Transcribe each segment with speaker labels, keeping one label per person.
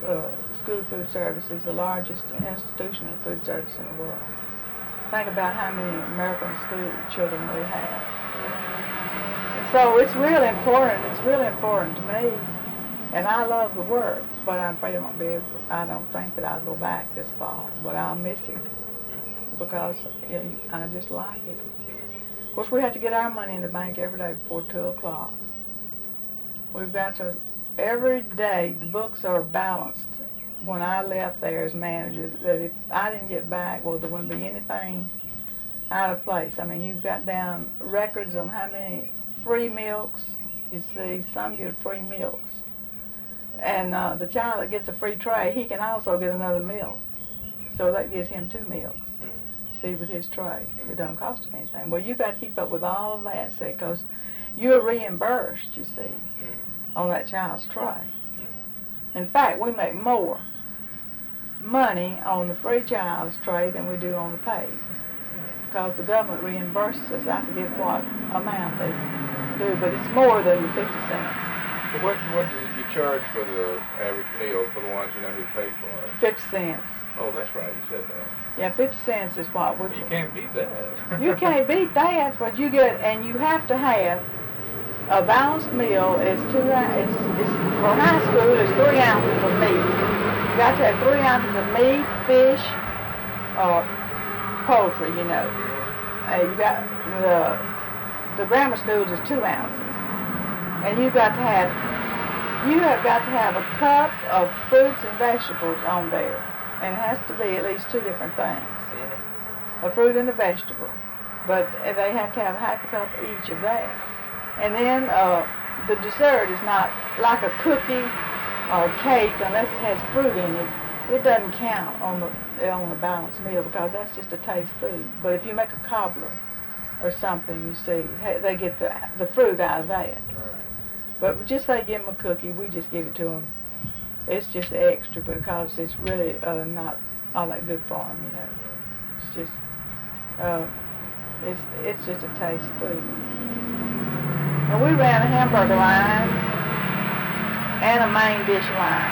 Speaker 1: school food service is the largest institution of food service in the world. Think about how many American school children we have. And so it's really important. It's really important to me, and I love the work. But I'm afraid I won't be able. I don't think that I'll go back this fall, but I'll miss it because I just like it. Of course, we have to get our money in the bank every day before 2 o'clock. We've got to, every day, the books are balanced. When I left there as manager, that if I didn't get back, well, there wouldn't be anything out of place. I mean, you've got down records on how many free milks. You see, some get free milks. And the child that gets a free tray, he can also get another milk. So that gives him 2 milks. See, with his tray. It doesn't cost him anything. Well, you've got to keep up with all of that, see, because you're reimbursed, you see, on that child's tray. In fact, we make more money on the free child's tray than we do on the paid, because the government reimburses us. I forget what amount they do, but it's more than the 50 cents.
Speaker 2: So what do you charge for the average meal for the ones who pay for it?
Speaker 1: 50 cents.
Speaker 2: Oh, that's right, you said that.
Speaker 1: Yeah, 50 cents is what we...
Speaker 2: You can't beat that.
Speaker 1: You can't beat that, but you get, and you have to have a balanced meal. It's for high school, it's 3 ounces of meat. You got to have 3 ounces of meat, fish, or poultry, you know. You got the grammar schools is 2 ounces. And you have got to have a cup of fruits and vegetables on there. And it has to be at least 2 different things. A fruit and a vegetable. But they have to have half a cup each of that. And then the dessert is not like a cookie or a cake unless it has fruit in it. It doesn't count on the balanced meal because that's just a taste food. But if you make a cobbler or something, you see, they get the fruit out of that. But just say give them a cookie, we just give it to them. It's just extra because it's really not all that good for them, you know. It's just a taste food. And we ran a hamburger line and a main dish line.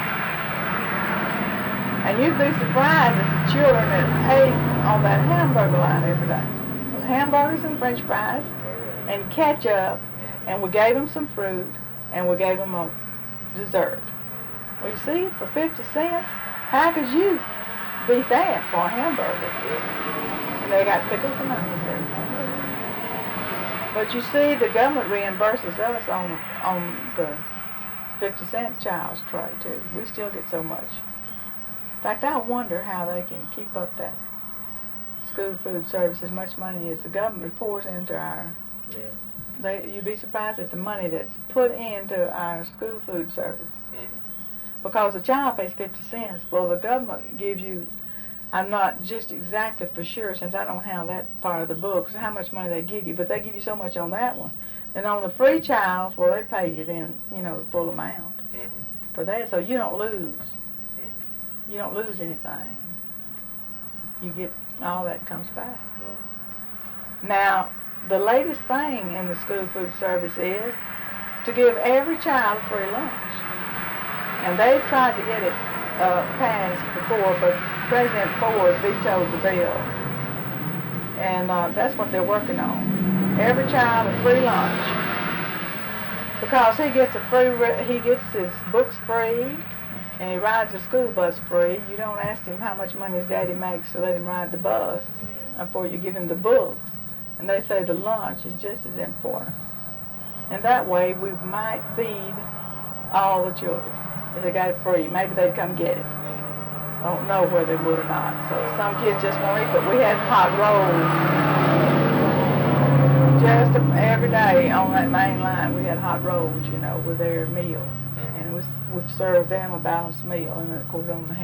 Speaker 1: And you'd be surprised at the children that ate on that hamburger line every day. With hamburgers and french fries and ketchup, and we gave them some fruit, and we gave them a dessert. Well, you see, for 50 cents, how could you beat that for a hamburger? And they got pickles and onions and everything. But you see, the government reimburses us on the 50-cent child's tray, too. We still get so much. In fact, I wonder how they can keep up that school food service as much money as the government pours into our... You'd be surprised at the money that's put into our school food service. Because the child pays 50 cents. Well, the government gives you, I'm not just exactly for sure since I don't have that part of the books, how much money they give you, but they give you so much on that one. And on the free child, well, they pay you then, you know, the full amount for that, so you don't lose. You don't lose anything. You get, all that comes back. Now, the latest thing in the school food service is to give every child free lunch. And they've tried to get it passed before, but President Ford vetoed the bill. And that's what they're working on. Every child a free lunch. Because he gets his books free, and he rides the school bus free. You don't ask him how much money his daddy makes to let him ride the bus before you give him the books. And they say the lunch is just as important. And that way we might feed all the children. If they got it free, maybe they'd come get it. I don't know whether they would or not. So some kids just won't eat, but we had hot rolls. Just every day on that main line we had hot rolls, you know, with their meal. And we served them a balanced meal, and of course on the